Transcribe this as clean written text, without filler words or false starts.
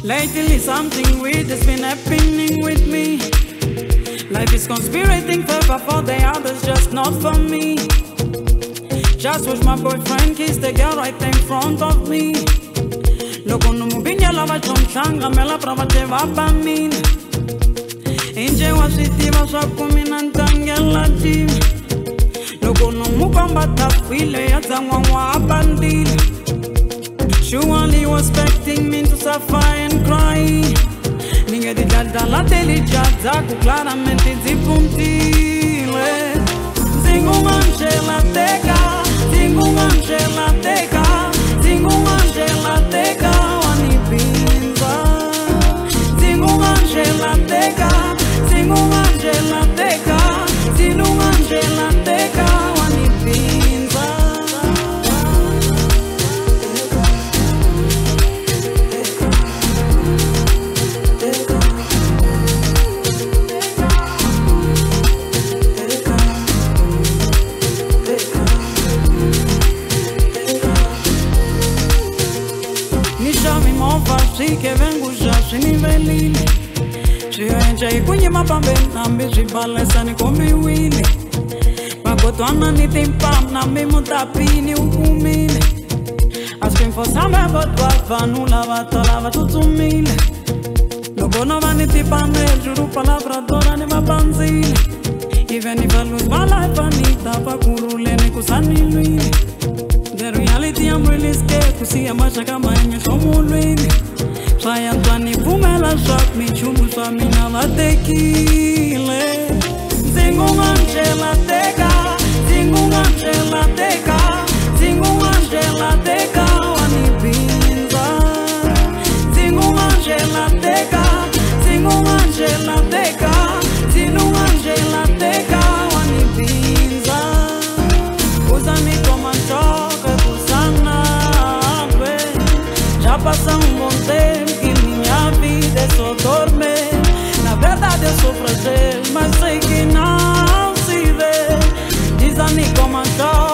Lately something weird has been happening with me. Life is conspirating favor for the others, just not for me. Just watch my boyfriend kiss the girl right in front of me. Loko numubinya lava chomchanga mela pravate vapamina. Inje wasitiva swakumina ntangela team. Loko numukomba tafile yatangwa wapandila. Surely was expecting me to suffer and cry. Ninguém de dada la delicada, claramente zipuntile. Zingu angela teka, zingu angela teka, zingu angela teka, wani pinza. Zingu angela teka, zingu angela teka, zingu angela teka, wani pinza. Si che vengo già si nivelli. Si entra e quindi ma bambina mi si balesani come Willy. Ma kotwana ni timpam na mi mutapini ukumile. Asking for some but vanu lava tolava tutumile. Logo no vani tipame giuro palabra dora ne mabanzile. Even if I lose my life I need tapa kurule ne kusani luile. The reality I'm really scared to see a masha kama yenye shomulwini. Trying to nivumela shock me chumu swa mina vatekile. Zingu angela teka, zingu angela teka, zingu angela teka, wani pinza. Zingu angela teka, zingu angela teka, zingu angela teka, wani pinza. Usani como choque, usana we. Já passa bom tempo. Só dorme, na verdade eu sou frágil, mas sei que não se vê. Diz a mim como